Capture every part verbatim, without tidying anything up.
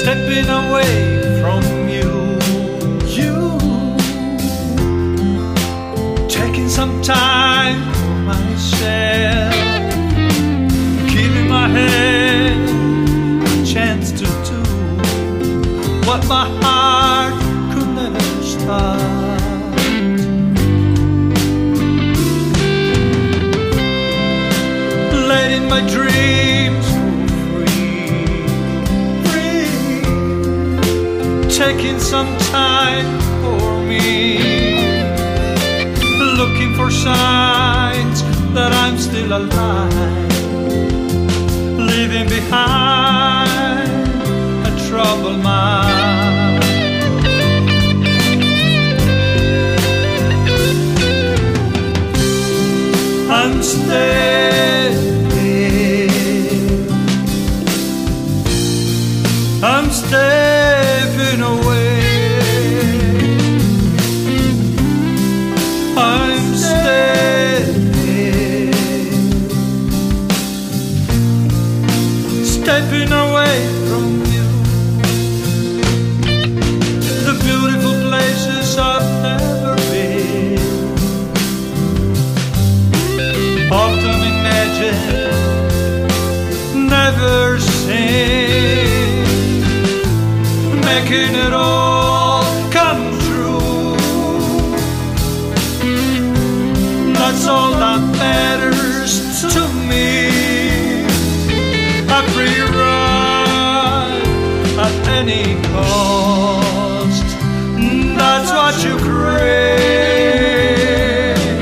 stepping away from you. You taking some time for myself, giving my head a chance to do what my heart could never start. Letting my dreams go free, free, taking some time for me, looking for signs that I'm still alive, leaving behind a troubled mind. I'm stepping, I'm stepping away. I'm stepping, stepping away from you. The beautiful places I've never been, often imagined, never seen, making it all come true. That's all that matters to me. A free ride at any cost, that's what you crave,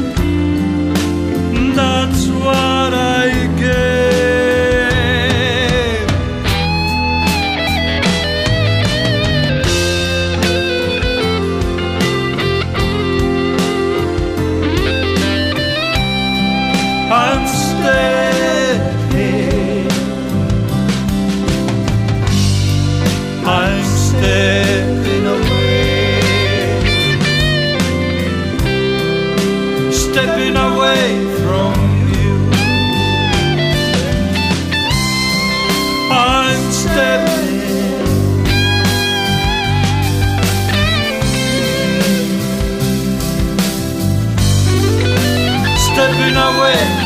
that's what I gave. I'm stepping, I'm stepping away, stepping away from you. I'm stepping, stepping away.